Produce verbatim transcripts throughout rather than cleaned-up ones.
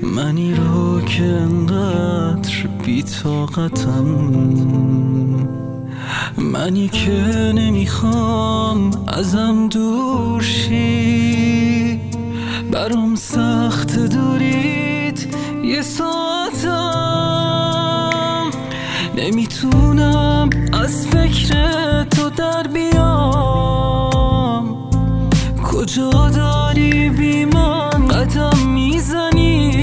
منی رو که انقدر بی‌طاقتم، منی که نمیخوام ازم دور شی، برام سخت دوریت یه ساعتم، نمیتونم از فکر تو در بیام. کجا داری بی من قدم میزنی؟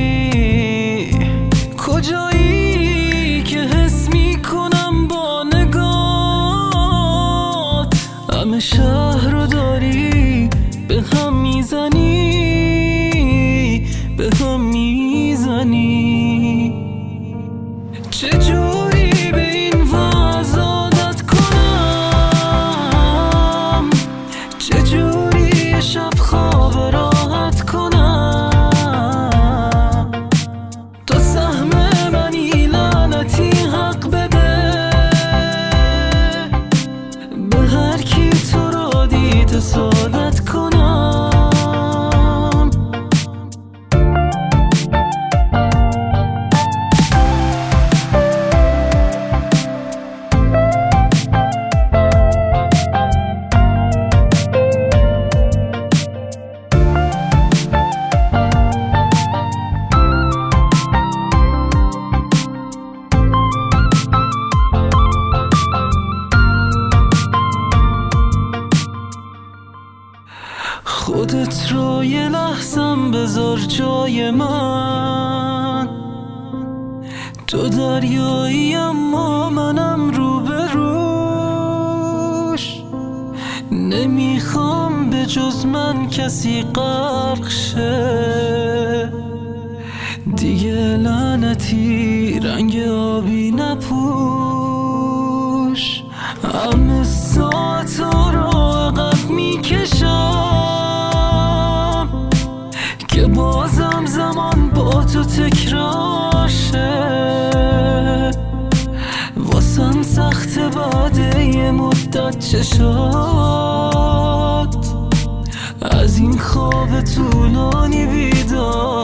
کجایی که حس میکنم با نگات همه شهر رو داری به هم میزنی، به هم میزنی. چجوری به این وضع عادت کنم؟ چجوری شب خواب راحت کنم؟ تو سهم منی لعنتی حق بده به هر کی تو را دید سعادت کنم. خودت رو یه لحظم بذار جای من، تو دریایی اما منم رو به روش، نمیخوام به جز من کسی غرق شه دیگه، لعنتی رنگ آبی نپوش. همه ساعتا رو عقب میکشم که بازم زمان با تو تکرار شه، واسم سخت بعد یه مدت چشات از این خواب طولانی بیدار